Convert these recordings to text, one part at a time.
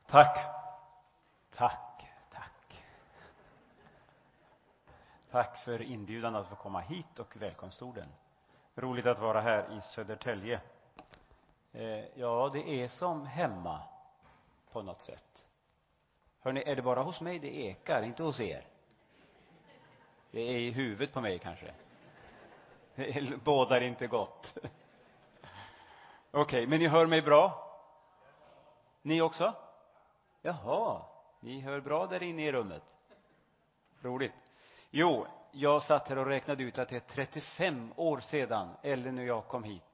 Tack. Tack för inbjudan att få komma hit och välkomstorden. Roligt att vara här i Södertälje. Ja, det är som hemma på något sätt. Hörrni, är det bara hos mig det ekar, inte hos er? Det är i huvudet på mig kanske. Det bådar inte gott. Okej, men ni hör mig bra? Ni också? Jaha, ni hör bra där inne i rummet. Roligt. Jo, jag satt här och räknade ut att det är 35 år sedan, eller när jag kom hit.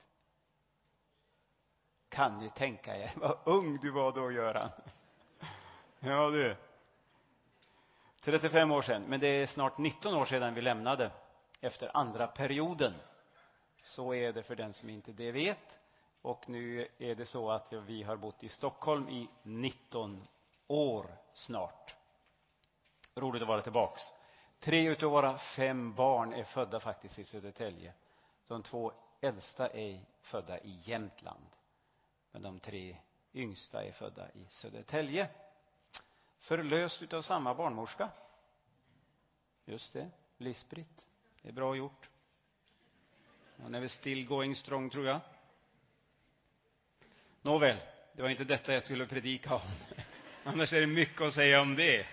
Kan ni tänka er vad ung du var då, Göran? Ja, du. 35 år sedan, men det är snart 19 år sedan vi lämnade efter andra perioden. Så är det för den som inte det vet. Och nu är det så att vi har bott i Stockholm i 19 år snart. Roligt att vara tillbaks. 3 utav våra 5 barn är födda faktiskt i Södertälje. De 2 äldsta är födda i Jämtland. Men de 3 yngsta är födda i Södertälje. Förlöst utav samma barnmorska. Just det, Lisbrit. Det är bra gjort. Hon är väl still going strong, tror jag. Nåväl, det var inte detta jag skulle predika om. Annars är det mycket att säga om det.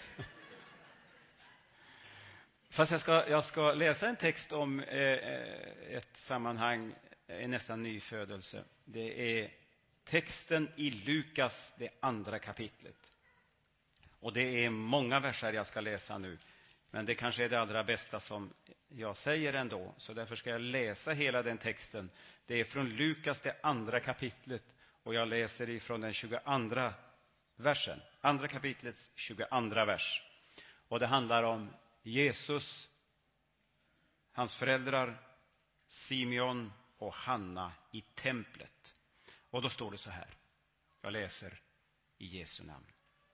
Fast jag ska läsa en text om ett sammanhang, en nästan nyfödelse. Det är texten i Lukas, det 2:a kapitlet. Och det är många verser jag ska läsa nu. Men det kanske är det allra bästa som jag säger ändå. Så därför ska jag läsa hela den texten. Det är från Lukas, det 2:a kapitlet. Och jag läser ifrån den 22:a versen. 2:a kapitlets 22:a vers. Och det handlar om Jesus, hans föräldrar, Simeon och Hanna i templet. Och då står det så här. Jag läser i Jesu namn.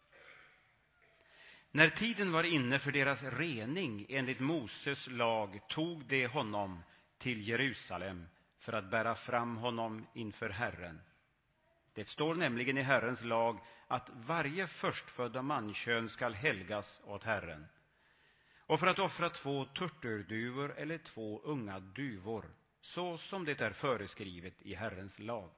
När tiden var inne för deras rening enligt Moses lag tog de honom till Jerusalem för att bära fram honom inför Herren. Det står nämligen i Herrens lag att varje förstfödda mankön skall helgas åt Herren. Och för att offra 2 turturduvor eller 2 unga duvor, så som det är föreskrivet i Herrens lag.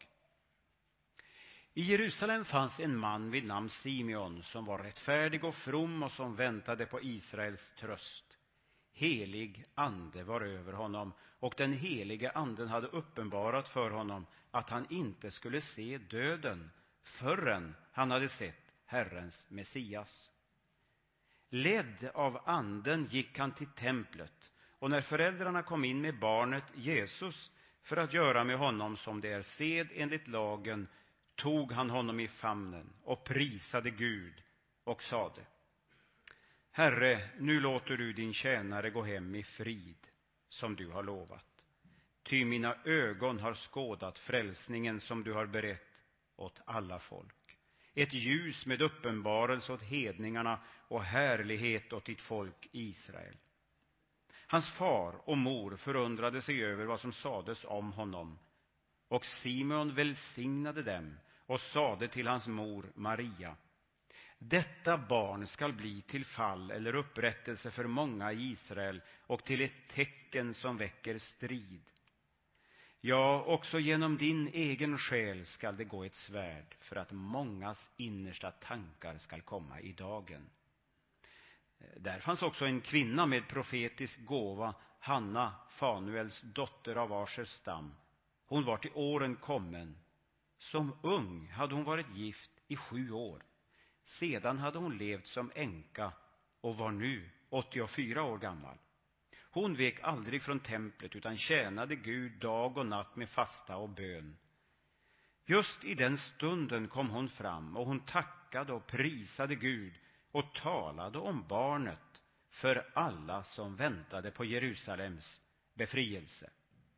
I Jerusalem fanns en man vid namn Simeon som var rättfärdig och from och som väntade på Israels tröst. Helig ande var över honom, och den helige anden hade uppenbarat för honom att han inte skulle se döden förrän han hade sett Herrens Messias. Ledd av anden gick han till templet, och när föräldrarna kom in med barnet Jesus för att göra med honom som det är sed enligt lagen, tog han honom i famnen och prisade Gud och sade: Herre, nu låter du din tjänare gå hem i frid, som du har lovat. Ty mina ögon har skådat frälsningen som du har berett åt alla folk. Ett ljus med uppenbarelse åt hedningarna och härlighet åt ditt folk Israel. Hans far och mor förundrade sig över vad som sades om honom. Och Simeon välsignade dem och sade till hans mor Maria: Detta barn skall bli till fall eller upprättelse för många i Israel och till ett tecken som väcker strid. Ja, också genom din egen själ skall det gå ett svärd för att mångas innersta tankar skall komma i dagen. Där fanns också en kvinna med profetisk gåva, Hanna, Fanuels dotter av Asers stam. Hon var till åren kommen. Som ung hade hon varit gift i 7 år. Sedan hade hon levt som änka och var nu 84 år gammal. Hon vek aldrig från templet utan tjänade Gud dag och natt med fasta och bön. Just i den stunden kom hon fram och hon tackade och prisade Gud och talade om barnet för alla som väntade på Jerusalems befrielse.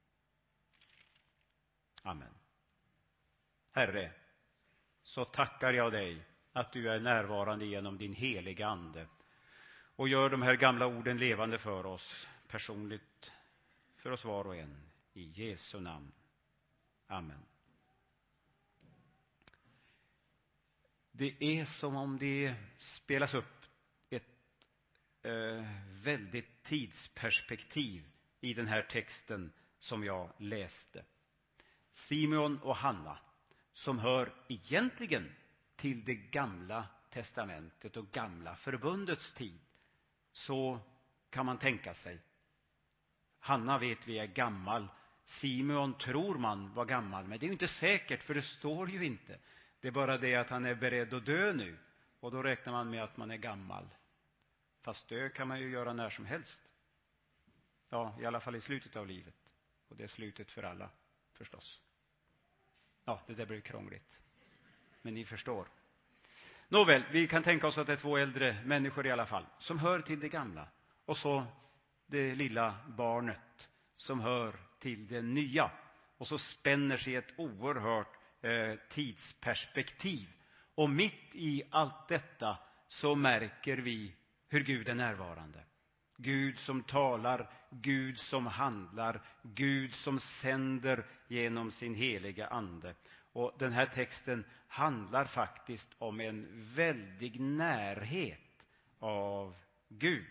Amen. Herre, så tackar jag dig att du är närvarande genom din heliga ande och gör de här gamla orden levande för oss, personligt för oss var och en, i Jesu namn. Amen. det är som om det spelas upp ett väldigt tidsperspektiv i den här texten som jag läste. Simeon och Hanna, som hör egentligen till det gamla testamentet och gamla förbundets tid, så kan man tänka sig. Hanna vet vi är gammal. Simeon tror man var gammal, men det är ju inte säkert, för det står ju inte. Det är bara det att han är beredd att dö nu, och då räknar man med att man är gammal. Fast dö kan man ju göra när som helst. Ja, i alla fall i slutet av livet. Och det är slutet för alla, förstås. Ja, det där blir krångligt. Men ni förstår. Nåväl, vi kan tänka oss att det är 2 äldre människor i alla fall, som hör till det gamla. Och så det lilla barnet som hör till det nya. Och så spänner sig ett oerhört tidsperspektiv. Och mitt i allt detta så märker vi hur Gud är närvarande. Gud som talar, Gud som handlar, Gud som sänder genom sin heliga ande. Och den här texten handlar faktiskt om en väldig närhet av Gud.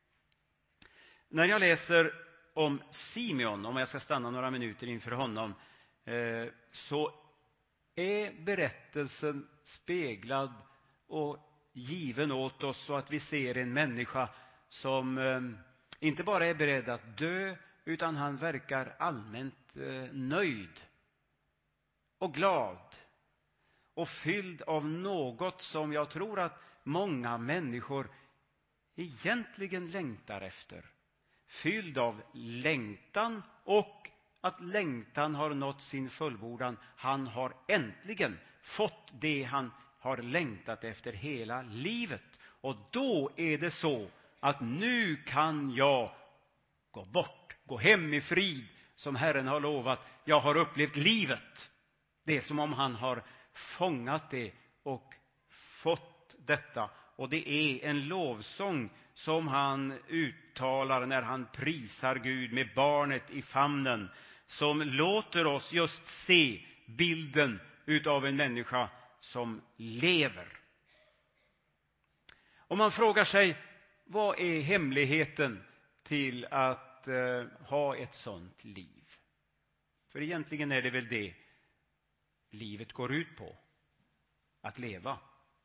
När jag läser om Simeon, om jag ska stanna några minuter inför honom, så är berättelsen speglad och given åt oss så att vi ser en människa som inte bara är beredd att dö, utan han verkar allmänt nöjd och glad och fylld av något som jag tror att många människor egentligen längtar efter. Fylld av längtan, och att längtan har nått sin fullbordan. Han har äntligen fått det han har längtat efter hela livet. Och då är det så att nu kan jag gå bort, gå hem i frid som Herren har lovat. Jag har upplevt livet. Det är som om han har fångat det och fått detta. Och det är en lovsång som han uttalar när han prisar Gud med barnet i famnen, som låter oss just se bilden utav en människa som lever. Om man frågar sig, vad är hemligheten till att ha ett sånt liv? För egentligen är det väl det livet går ut på, att leva.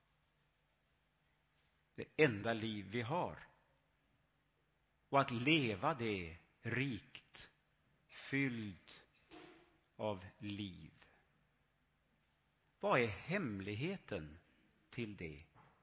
Det enda liv vi har. Och att leva det rikt, fylld av liv. Vad är hemligheten till det?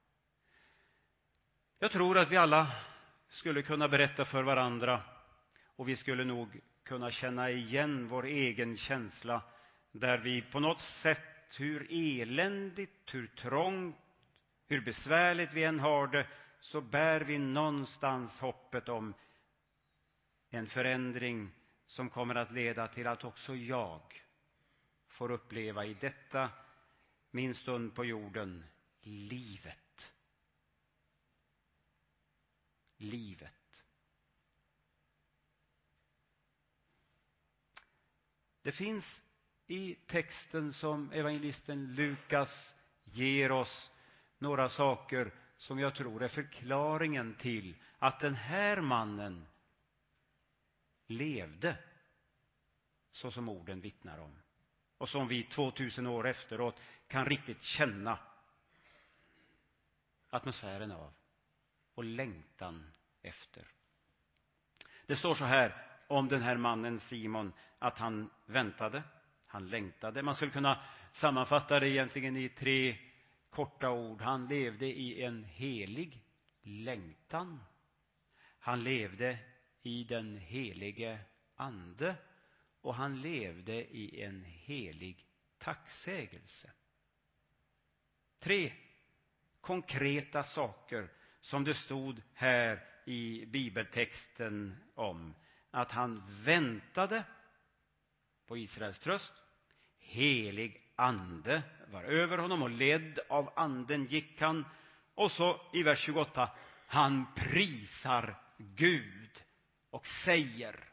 Jag tror att vi alla skulle kunna berätta för varandra, och vi skulle nog kunna känna igen vår egen känsla, där vi på något sätt, hur eländigt, hur trångt, hur besvärligt vi än har det, så bär vi någonstans hoppet om en förändring som kommer att leda till att också jag får uppleva i detta min stund på jorden livet. Livet. Det finns i texten som evangelisten Lukas ger oss några saker som jag tror är förklaringen till att den här mannen levde så som orden vittnar om. Och som vi 2000 år efteråt kan riktigt känna atmosfären av och längtan efter. Det står så här om den här mannen Simon, att han väntade, han längtade. Man skulle kunna sammanfatta det egentligen i 3 korta ord. Han levde i en helig längtan. Han levde i den helige ande, och han levde i en helig tacksägelse. 3 konkreta saker som det stod här i bibeltexten om. Att han väntade på Israels tröst. Helig ande var över honom, och ledd av anden gick han. Och så i vers 28, han prisar Gud och säger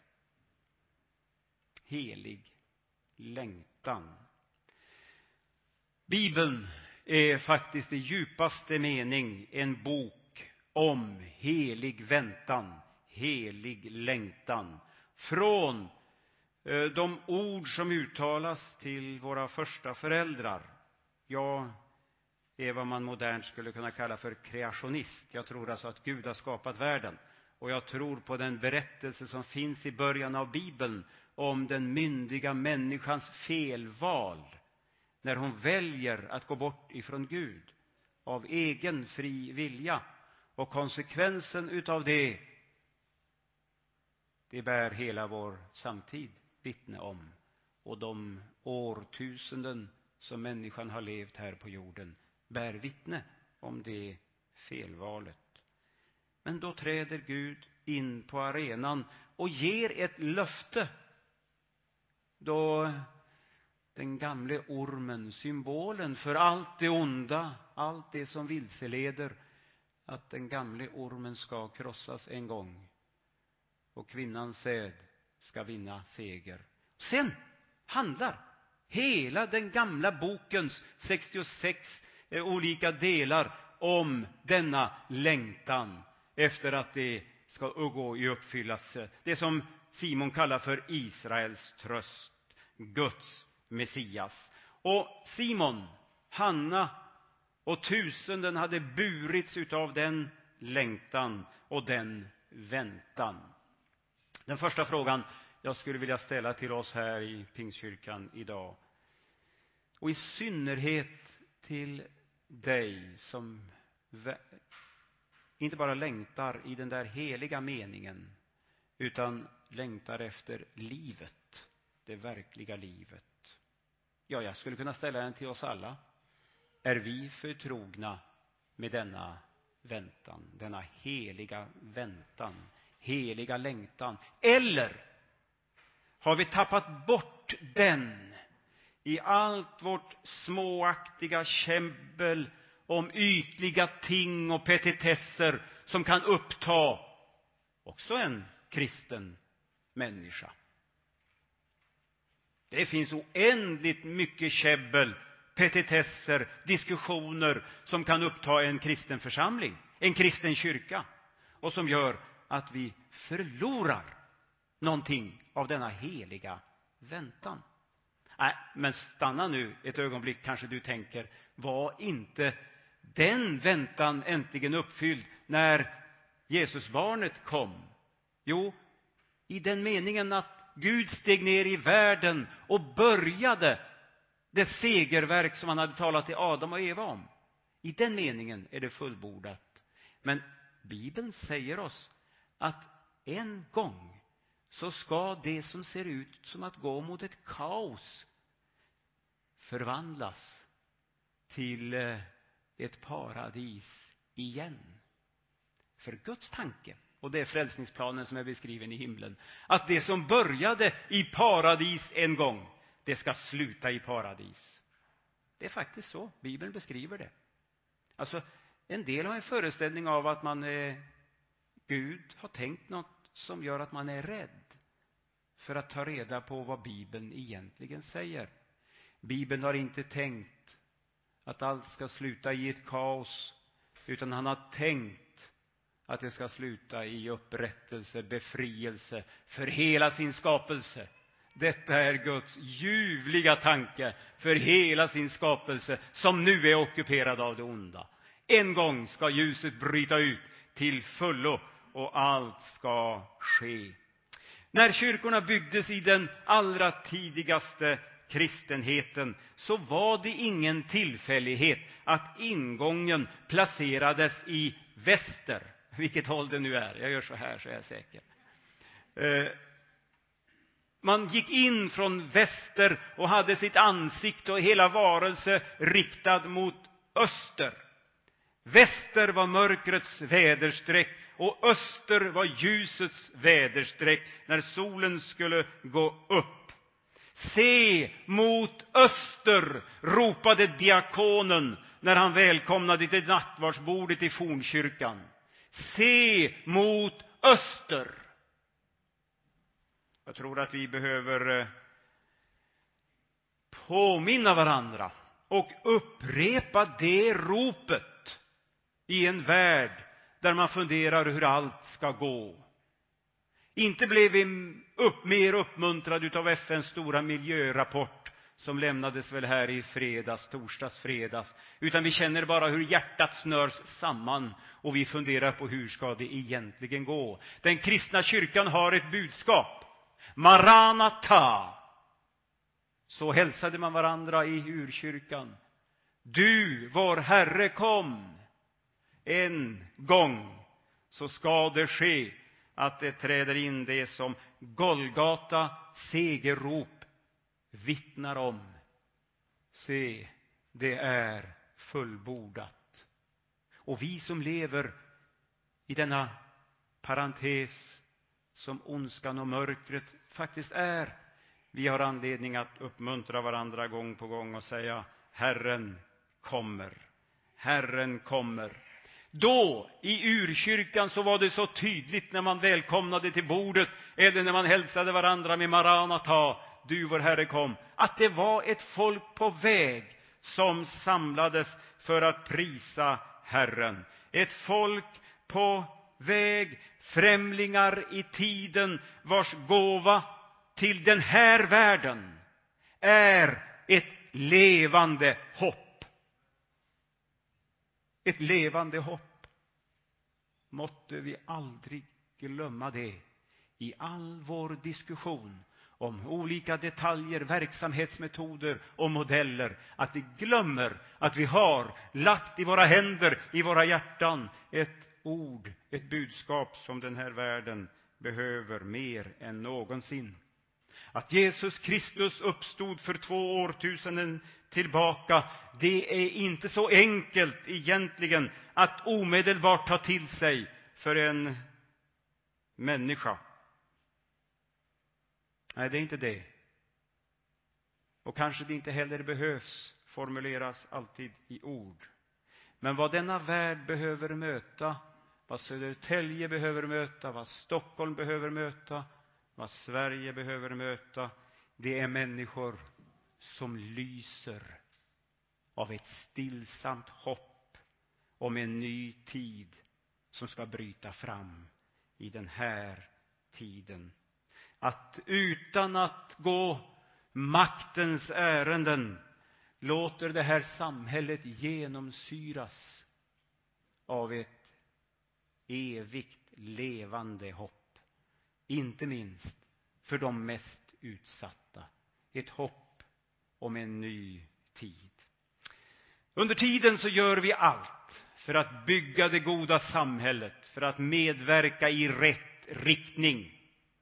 helig längtan. Bibeln är faktiskt i djupaste mening en bok om helig väntan, helig längtan. Från de ord som uttalas till våra första föräldrar. Jag är vad man modernt skulle kunna kalla för kreationist. Jag tror alltså att Gud har skapat världen. Och jag tror på den berättelse som finns i början av Bibeln om den myndiga människans felval. När hon väljer att gå bort ifrån Gud av egen fri vilja. Och konsekvensen utav det bär hela vår samtid vittne om. Och de årtusenden som människan har levt här på jorden bär vittne om det felvalet. Men då träder Gud in på arenan och ger ett löfte. Då den gamle ormen, symbolen för allt det onda, allt det som vilseleder, att den gamle ormen ska krossas en gång. Och kvinnans säd ska vinna seger. Sen handlar hela den gamla bokens 66 olika delar om denna längtan efter att det ska gå i uppfyllelse. Det som Simon kallar för Israels tröst, Guds Messias. Och Simon, Hanna och tusenden hade burits utav den längtan och den väntan. Den första frågan jag skulle vilja ställa till oss här i Pingstkyrkan idag, och i synnerhet till dig som inte bara längtar i den där heliga meningen, utan längtar efter livet, det verkliga livet. Ja, jag skulle kunna ställa den till oss alla. Är vi förtrogna med denna väntan, denna heliga väntan, heliga längtan? Eller har vi tappat bort den i allt vårt småaktiga käbbel om ytliga ting och petitesser som kan uppta också en kristen människa? Det finns oändligt mycket käbbel, petitesser, diskussioner som kan uppta en kristen församling, en kristen kyrka, och som gör att vi förlorar någonting av denna heliga väntan. Nej, men stanna nu ett ögonblick, kanske du tänker, var inte den väntan äntligen uppfylld när Jesusbarnet kom? Jo, i den meningen att Gud steg ner i världen och började det segerverk som han hade talat till Adam och Eva om. I den meningen är det fullbordat. Men Bibeln säger oss att en gång så ska det som ser ut som att gå mot ett kaos förvandlas till ett paradis igen. För Guds tanke, och det är frälsningsplanen som är beskriven i himlen, att det som började i paradis en gång, det ska sluta i paradis. Det är faktiskt så Bibeln beskriver det. Alltså, en del har en föreställning av att Gud har tänkt något som gör att man är rädd för att ta reda på vad Bibeln egentligen säger. Bibeln har inte tänkt att allt ska sluta i ett kaos, utan han har tänkt att det ska sluta i upprättelse, befrielse för hela sin skapelse. Detta är Guds ljuvliga tanke för hela sin skapelse som nu är ockuperad av det onda. En gång ska ljuset bryta ut till fullo och allt ska ske. När kyrkorna byggdes i den allra tidigaste kristenheten så var det ingen tillfällighet att ingången placerades i väster. Vilket håll det nu är. Jag gör så här så är jag säker. Man gick in från väster och hade sitt ansikte och hela varelse riktad mot öster. Väster var mörkrets väderstreck och öster var ljusets väderstreck när solen skulle gå upp. Se mot öster, ropade diakonen när han välkomnade till nattvardsbordet i fornkyrkan. Se mot öster. Jag tror att vi behöver påminna varandra och upprepa det ropet i en värld där man funderar hur allt ska gå. Inte blev vi mer uppmuntrade utav FNs stora miljörapport som lämnades väl här i torsdags, utan vi känner bara hur hjärtat snörs samman och vi funderar på hur ska det egentligen gå. Den kristna kyrkan har ett budskap. Maranatha. Så hälsade man varandra i urkyrkan. Du, vår Herre, kom. En gång så ska det ske att det träder in det som Golgata segerrop vittnar om. Se, det är fullbordat. Och vi som lever i denna parentes som ondskan och mörkret faktiskt är, vi har anledning att uppmuntra varandra gång på gång och säga: Herren kommer. Herren kommer. Då i urkyrkan så var det så tydligt när man välkomnade till bordet eller när man hälsade varandra med Maranatha, du vår Herre kom, att det var ett folk på väg som samlades för att prisa Herren. Ett folk på väg, främlingar i tiden, vars gåva till den här världen är ett levande hopp. Ett levande hopp. Måtte vi aldrig glömma det i all vår diskussion om olika detaljer, verksamhetsmetoder och modeller. Att vi glömmer att vi har lagt i våra händer, i våra hjärtan, ett ord, ett budskap som den här världen behöver mer än någonsin. Att Jesus Kristus uppstod för 2 årtusenden tillbaka, det är inte så enkelt egentligen att omedelbart ta till sig för en människa. Nej, det är inte det. Och kanske det inte heller behövs formuleras alltid i ord. Men vad denna värld behöver möta, vad Södertälje behöver möta, vad Stockholm behöver möta, vad Sverige behöver möta, det är människor som lyser av ett stillsamt hopp om en ny tid som ska bryta fram i den här tiden. Att utan att gå maktens ärenden låter det här samhället genomsyras av ett evigt levande hopp. Inte minst för de mest utsatta. Ett hopp om en ny tid. Under tiden så gör vi allt för att bygga det goda samhället, för att medverka i rätt riktning.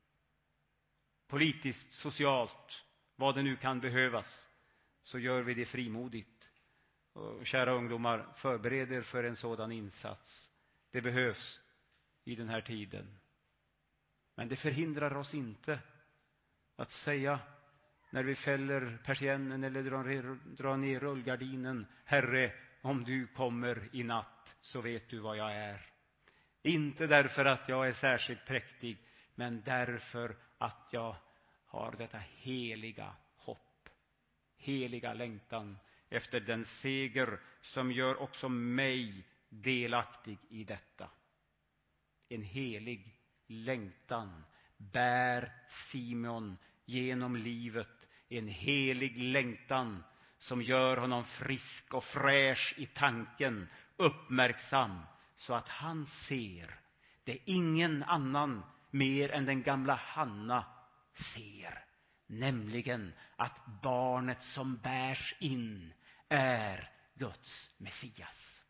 Politiskt, socialt, vad det nu kan behövas, så gör vi det frimodigt. Och kära ungdomar, förbered er för en sådan insats. Det behövs i den här tiden. Men det förhindrar oss inte att säga när vi fäller persiennen eller drar ner rullgardinen: Herre, om du kommer i natt så vet du vad jag är. Inte därför att jag är särskilt präktig, men därför att jag har detta heliga hopp, heliga längtan efter den seger som gör också mig delaktig i detta. En helig längtan bär Simon genom livet, en helig längtan som gör honom frisk och fräsch i tanken, uppmärksam, så att han ser det ingen annan mer än den gamla Hanna ser, nämligen att barnet som bärs in är Guds Messias.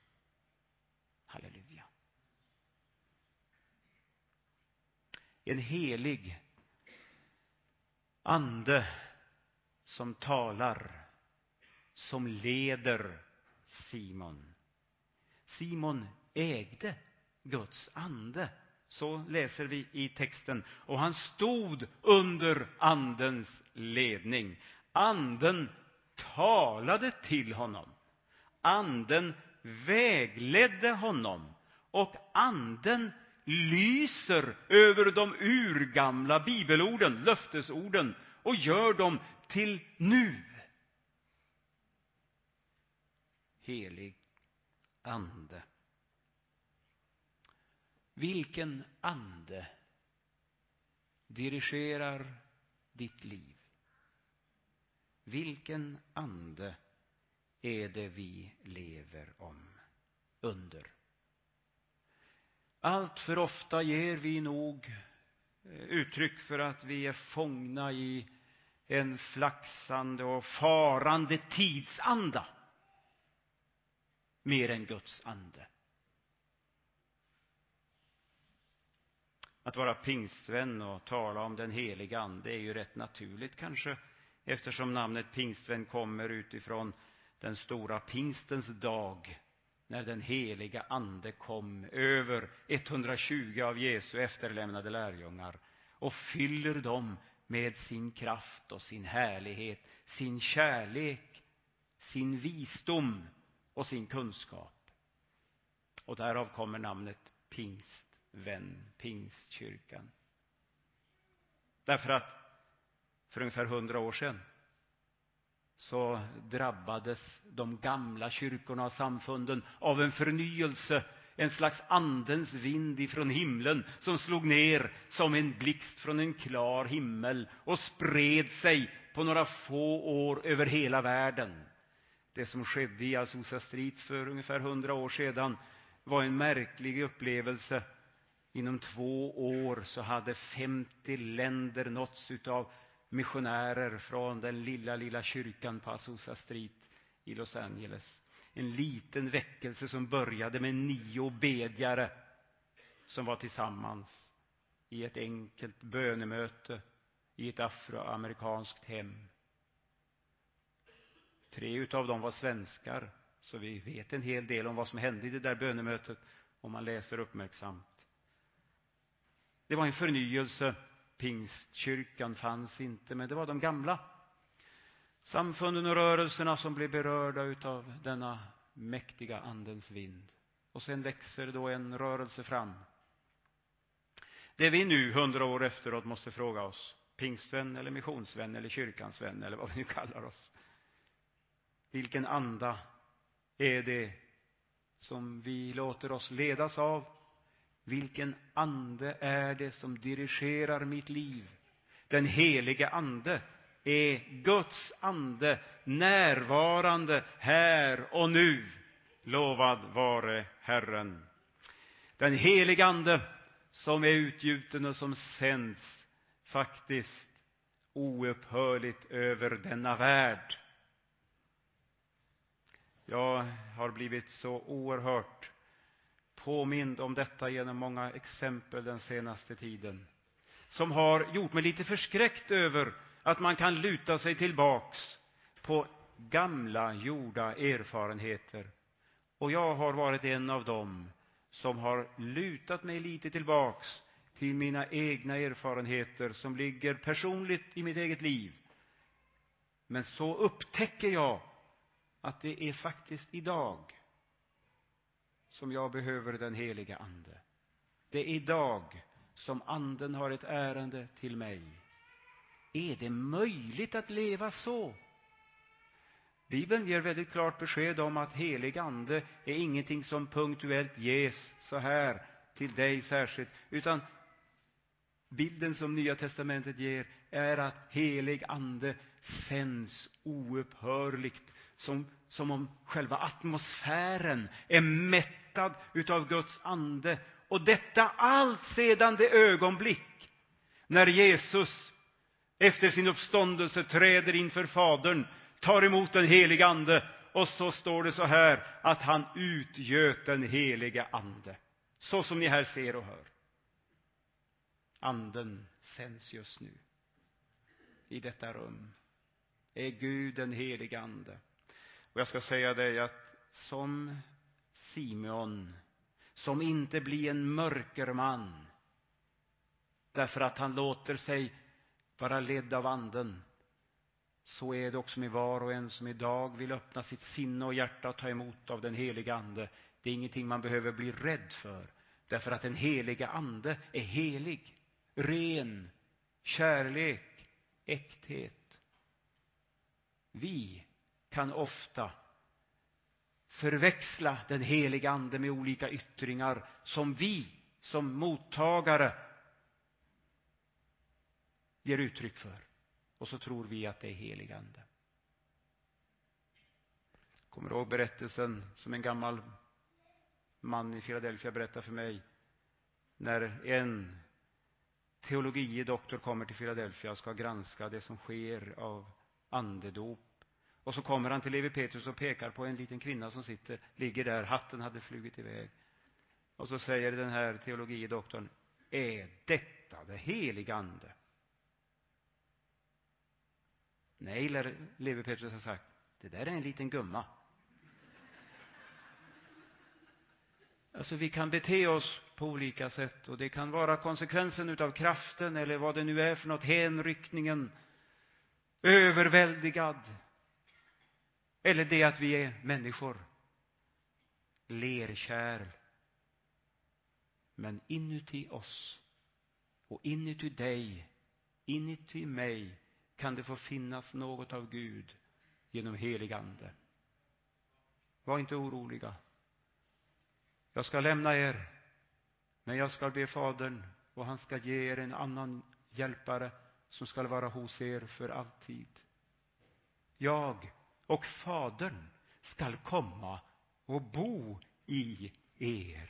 Halleluja. En helig ande som talar, som leder Simon. Simon ägde Guds ande, så läser vi i texten, och han stod under andens ledning. Anden talade till honom. Anden vägledde honom, och anden lyser över de urgamla bibelorden, löftesorden, och gör dem till nu. helig ande. Vilken ande dirigerar ditt liv? Vilken ande är det vi lever under? Allt för ofta ger vi nog uttryck för att vi är fångna i en flaxande och farande tidsanda mer än Guds ande. Att vara pingstvän och tala om den heliga ande är ju rätt naturligt kanske, eftersom namnet pingstvän kommer utifrån den stora pingstens dag, när den heliga ande kom över 120 av Jesu efterlämnade lärjungar och fyller dem med sin kraft och sin härlighet, sin kärlek, sin visdom och sin kunskap. Och därav kommer namnet pingstvän, pingstkyrkan. Därför att för ungefär 100 år sedan så drabbades de gamla kyrkorna och samfunden av en förnyelse, en slags andens vind ifrån himlen som slog ner som en blixt från en klar himmel och spred sig på några få år över hela världen. Det som skedde i Azusa Street för ungefär 100 år sedan var en märklig upplevelse. Inom 2 år så hade 50 länder nåtts utav missionärer från den lilla kyrkan på Azusa Street i Los Angeles. En liten väckelse som började med 9 bedjare som var tillsammans i ett enkelt bönemöte i ett afroamerikanskt hem. 3 utav dem var svenskar, så vi vet en hel del om vad som hände i det där bönemötet om man läser uppmärksamt. Det var en förnyelse. Pingstkyrkan fanns inte, men det var de gamla samfunden och rörelserna som blev berörda utav denna mäktiga andens vind. Och sen växer då en rörelse fram. Det vi nu 100 år efteråt måste fråga oss, pingstvän eller missionsvän eller kyrkans vän eller vad vi nu kallar oss. Vilken anda är det som vi låter oss ledas av? Vilken ande är det som dirigerar mitt liv? Den helige ande är Guds ande, närvarande här och nu. Lovad vare Herren. Den helige ande som är utgjuten och som sänds faktiskt oupphörligt över denna värld. Jag har blivit så oerhört påmind om detta genom många exempel den senaste tiden, som har gjort mig lite förskräckt över att man kan luta sig tillbaks på gamla gjorda erfarenheter. Och jag har varit en av dem som har lutat mig lite tillbaks till mina egna erfarenheter som ligger personligt i mitt eget liv. Men så upptäcker jag att det är faktiskt idag som jag behöver den heliga ande. Det är idag som anden har ett ärende till mig. Är det möjligt att leva så? Bibeln ger väldigt klart besked om att helig ande är ingenting som punktuellt ges så här till dig särskilt, utan bilden som Nya testamentet ger är att helig ande sänds oupphörligt, som om själva atmosfären är mättad utav Guds ande. Och detta allt sedan det ögonblick när Jesus efter sin uppståndelse träder inför Fadern, tar emot den heliga ande, och så står det så här att han utgöt den heliga ande. Så som ni här ser och hör. Anden sänds just nu i detta rum. Är Gud den heliga ande. Och jag ska säga dig att som Simeon, som inte blir en mörkerman därför att han låter sig vara ledd av anden, så är det också med var och en som idag vill öppna sitt sinne och hjärta och ta emot av den heliga ande. Det är ingenting man behöver bli rädd för, därför att den heliga ande är helig, ren, kärlek, äkthet. Vi kan ofta förväxla den heliga ande med olika yttringar som vi som mottagare ger uttryck för. Och så tror vi att det är helig ande. Kommer du ihåg berättelsen som en gammal man i Philadelphia berättade för mig? När en teologidoktor kommer till Philadelphia och ska granska det som sker av andedop. Och så kommer han till Levi Petrus och pekar på en liten kvinna som ligger där. Hatten hade flugit iväg. Och så säger den här teologidoktorn: är detta det heliga ande? Nej, Levi Petrus har sagt, det där är en liten gumma. Alltså vi kan bete oss på olika sätt, och det kan vara konsekvensen utav kraften eller vad det nu är för något, hänryckningen, överväldigad, eller det att vi är människor, lerkärl. Men inuti oss och inuti dig, inuti mig, kan det få finnas något av Gud genom helig ande. Var inte oroliga. Jag ska lämna er, men jag ska be Fadern, och han ska ge er en annan hjälpare som ska vara hos er för alltid. Jag och Fadern ska komma och bo i er.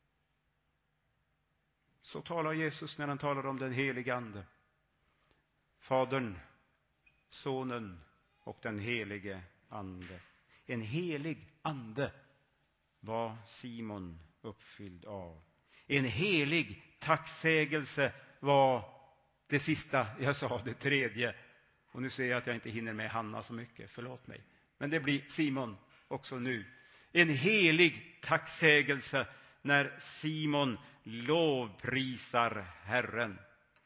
Så talar Jesus när han talar om den helige ande. Fadern, Sonen och den helige ande. En helig ande var Simon uppfylld av. En helig tacksägelse var det sista jag sa, det tredje. Och nu ser jag att jag inte hinner med Hanna så mycket, förlåt mig. Men det blir Simon också nu. En helig tacksägelse när Simon lovprisar Herren.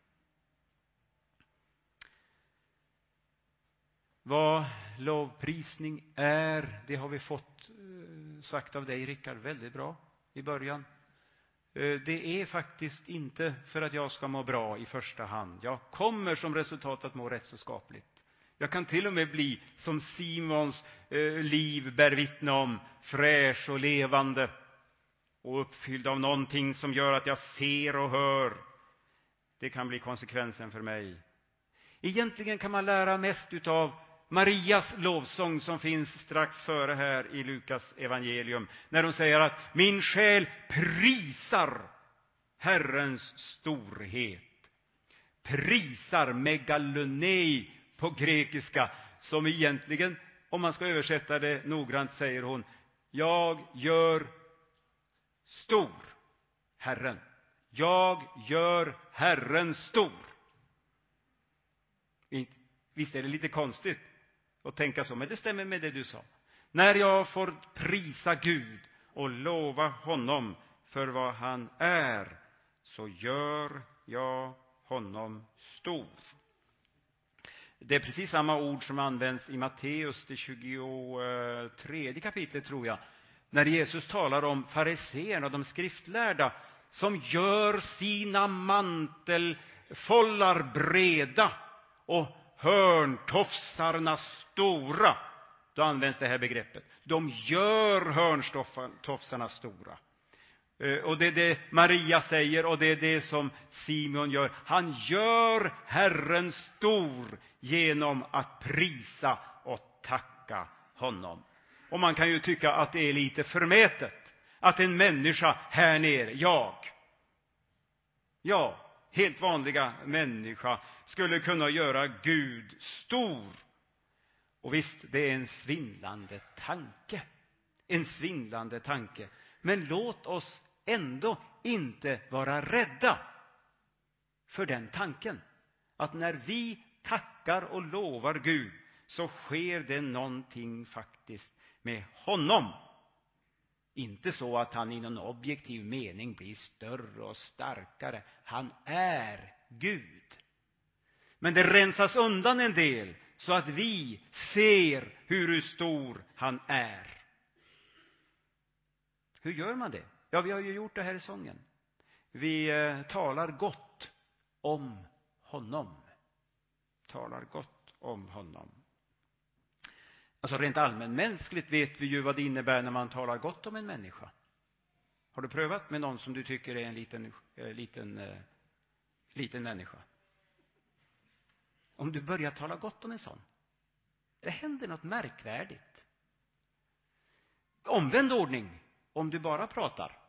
Vad lovprisning är, det har vi fått sagt av dig, Rickard, väldigt bra i början. Det är faktiskt inte för att jag ska må bra i första hand. Jag kommer som resultat att må rätt så skapligt. Jag kan till och med bli, som Simons liv bär vittne om, fräsch och levande och uppfylld av någonting som gör att jag ser och hör. Det kan bli konsekvensen för mig. Egentligen kan man lära mest utav Marias lovsång som finns strax före här i Lukas evangelium, när hon säger att min själ prisar Herrens storhet. Prisar, megalonei på grekiska, som egentligen, om man ska översätta det noggrant, säger hon: jag gör stor Herren. Jag gör Herren stor. Visst är det lite konstigt att tänka så, men det stämmer med det du sa. När jag får prisa Gud och lova honom för vad han är, så gör jag honom stor. Det är precis samma ord som används i Matteus, det 23 kapitlet tror jag, när Jesus talar om fariseerna, de skriftlärda, som gör sina mantelfållar breda och hörntofsarna stora. Då används det här begreppet. De gör hörntofsarna stora. Och det är det Maria säger, och det är det som Simon gör. Han gör Herren stor genom att prisa och tacka honom. Och man kan ju tycka att det är lite förmätet att en människa här nere, helt vanliga människa, skulle kunna göra Gud stor. Och visst, det är en svindlande tanke. En svindlande tanke. Men låt oss ändå inte vara rädda för den tanken. Att när vi tackar och lovar Gud, så sker det någonting faktiskt med honom. Inte så att han i någon objektiv mening blir större och starkare. Han är Gud. Men det rensas undan en del så att vi ser hur stor han är. Hur gör man det? Ja, vi har ju gjort det här i sången. Vi talar gott om honom. Talar gott om honom. Alltså rent allmänmänskligt vet vi ju vad det innebär när man talar gott om en människa. Har du prövat med någon som du tycker är en liten människa? Om du börjar tala gott om en sån, det händer något märkvärdigt. Omvänd ordning, om du bara pratar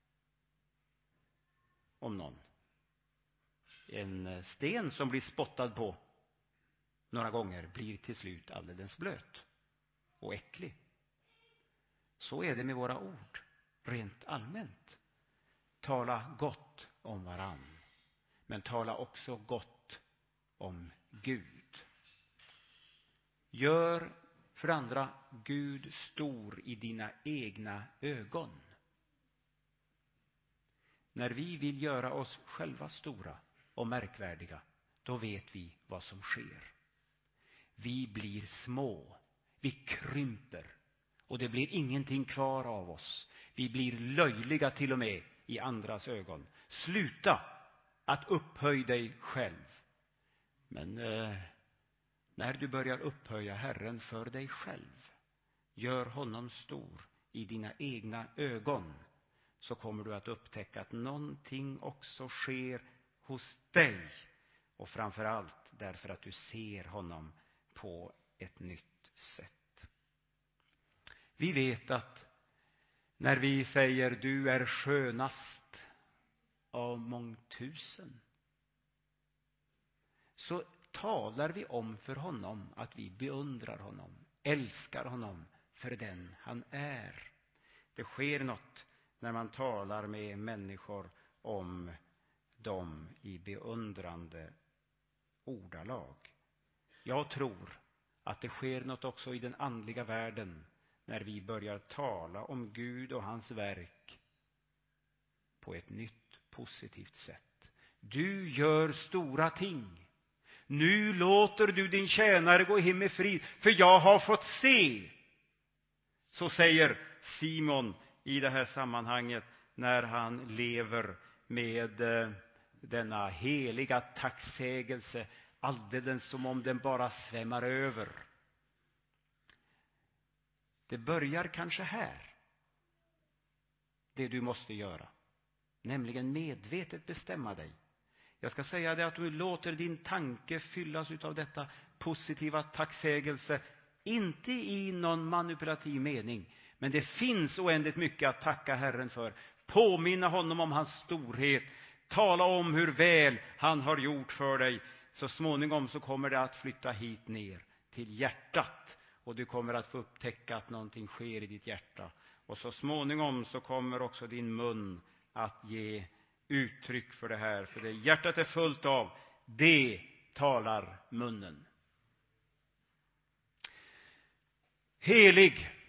om någon. En sten som blir spottad på några gånger blir till slut alldeles blöt och äcklig. Så är det med våra ord, rent allmänt. Tala gott om varann, men tala också gott om Gud. Gör för andra Gud stor i dina egna ögon. När vi vill göra oss själva stora och märkvärdiga, då vet vi vad som sker. Vi blir små, vi krymper och det blir ingenting kvar av oss. Vi blir löjliga till och med i andras ögon. Sluta att upphöja dig själv. Men när du börjar upphöja Herren för dig själv, gör honom stor i dina egna ögon, så kommer du att upptäcka att någonting också sker hos dig. Och framförallt därför att du ser honom på ett nytt sätt. Vi vet att när vi säger du är skönast av mångtusen, så talar vi om för honom att vi beundrar honom, älskar honom för den han är. Det sker något när man talar med människor om dem i beundrande ordalag. Jag tror att det sker något också i den andliga världen när vi börjar tala om Gud och hans verk på ett nytt positivt sätt. Du gör stora ting. Nu låter du din tjänare gå hem i frid, för jag har fått se. Så säger Simon i det här sammanhanget när han lever med denna heliga tacksägelse, alldeles som om den bara svämmar över. Det börjar kanske här, det du måste göra, nämligen medvetet bestämma dig. Jag ska säga det att du låter din tanke fyllas av detta positiva tacksägelse, inte i någon manipulativ mening, men det finns oändligt mycket att tacka Herren för. Påminna honom om hans storhet, tala om hur väl han har gjort för dig. Så småningom så kommer det att flytta hit ner till hjärtat, och du kommer att få upptäcka att någonting sker i ditt hjärta. Och så småningom så kommer också din mun att ge uttryck för det här, för det hjärtat är fullt av, det talar munnen. Helig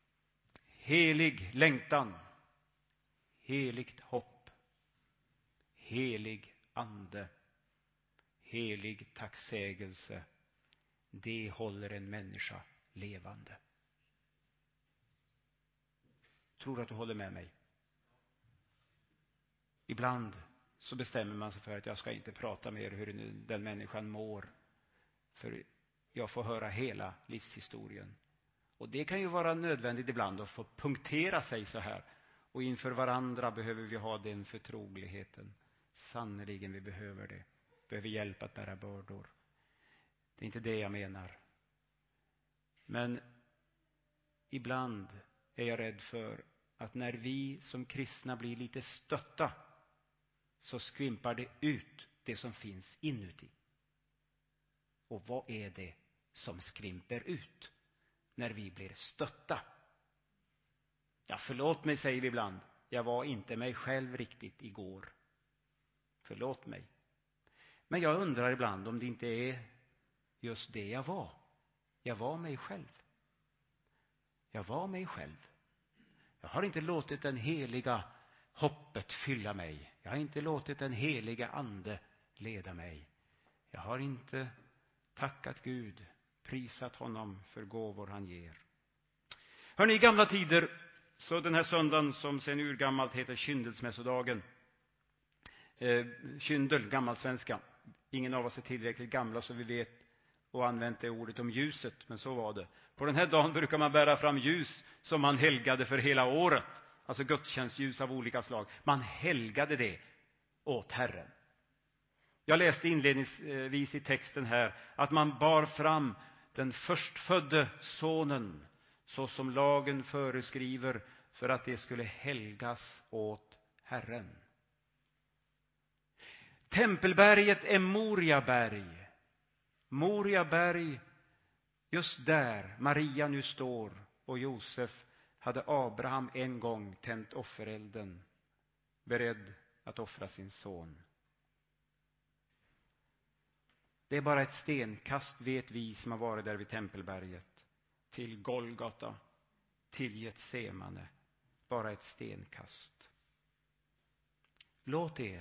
längtan, heligt hopp, helig ande, helig tacksägelse, det håller en människa levande. Tror du att du håller med mig? Ibland så bestämmer man sig för att jag ska inte prata mer hur den människan mår, för jag får höra hela livshistorien. Och det kan ju vara nödvändigt ibland att få punktera sig så här. Och inför varandra behöver vi ha den förtrogligheten. Sannoliken vi behöver det. Behöver hjälp att bära bördor. Det är inte det jag menar. Men ibland är jag rädd för att när vi som kristna blir lite stötta, så skvimpar det ut det som finns inuti. Och vad är det som skrimper ut när vi blir stötta? Ja, förlåt mig, säger vi ibland. Jag var inte mig själv riktigt igår. Förlåt mig. Men jag undrar ibland om det inte är just det jag var. Jag var mig själv. Jag var mig själv. Jag har inte låtit den heliga hoppet fylla mig. Jag har inte låtit den heliga ande leda mig. Jag har inte tackat Gud, prisat honom för gåvor han ger. Hörrni, i gamla tider, så den här söndagen som sen urgammalt heter kyndelsmässodagen. Kyndel, gammalsvenska. Ingen av oss är tillräckligt gamla så vi vet och använt det ordet om ljuset, men så var det. På den här dagen brukar man bära fram ljus som man helgade för hela året. Alltså gudstjänstljus av olika slag. Man helgade det åt Herren. Jag läste inledningsvis i texten här att man bar fram den förstfödde sonen så som lagen föreskriver för att det skulle helgas åt Herren. Tempelberget är Moriaberg. Moriaberg, just där Maria nu står och Josef hade Abraham en gång tänt offerelden, beredd att offra sin son. Det är bara ett stenkast, vet vi som har varit där vid Tempelberget, till Golgata, till Getsemane. Bara ett stenkast. Låt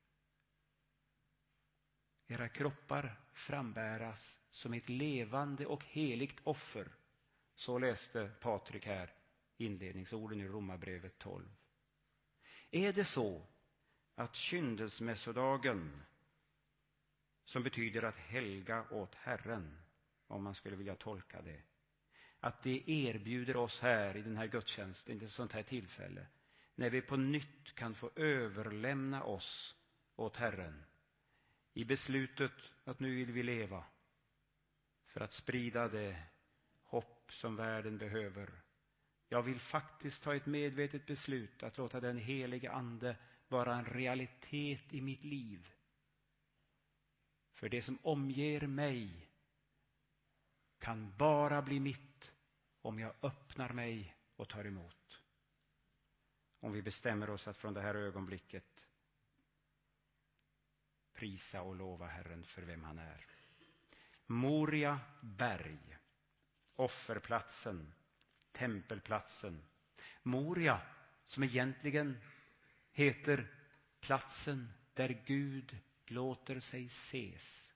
era kroppar frambäras som ett levande och heligt offer. Så läste Patrik här inledningsorden i Romarbrevet 12. Är det så att kyndelsmässodagen, som betyder att helga åt Herren, om man skulle vilja tolka det, att det erbjuder oss här i den här gudstjänsten, i ett sånt här tillfälle, när vi på nytt kan få överlämna oss åt Herren i beslutet att nu vill vi leva för att sprida det hopp som världen behöver. Jag vill faktiskt ta ett medvetet beslut att låta den helige ande vara en realitet i mitt liv. För det som omger mig kan bara bli mitt om jag öppnar mig och tar emot. Om vi bestämmer oss att från det här ögonblicket prisa och lova Herren för vem han är. Moria berg, offerplatsen, tempelplatsen. Moria, som egentligen heter platsen där Gud låter sig ses.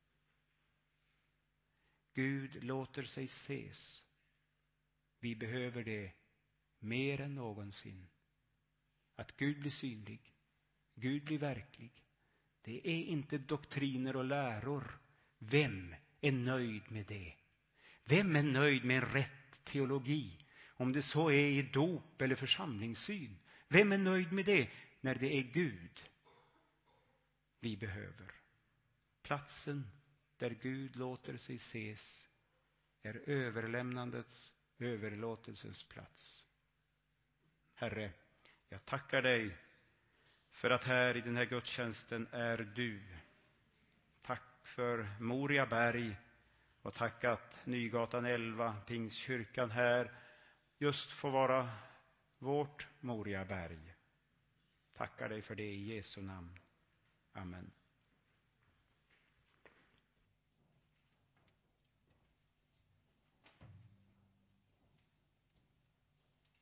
Gud låter sig ses. Vi behöver det mer än någonsin. Att Gud blir synlig, Gud blir verklig. Det är inte doktriner och läror. Vem är nöjd med det? Vem är nöjd med en rätt teologi? Om det så är i dop eller församlingssyn. Vem är nöjd med det när det är Gud vi behöver? Platsen där Gud låter sig ses är överlämnandets, överlåtelsens plats. Herre, jag tackar dig för att här i den här gudstjänsten är du. Tack för Moria berg och tack att Nygatan 11, Pingstkyrkan här just får vara vårt Moria berg. Tackar dig för det i Jesu namn. Amen.